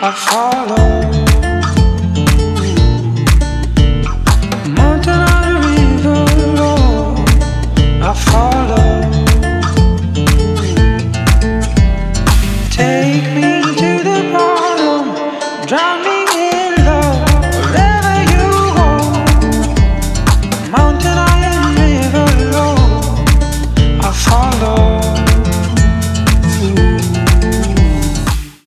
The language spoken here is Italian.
I follow. Mountain or the river, Lord, I follow. Take me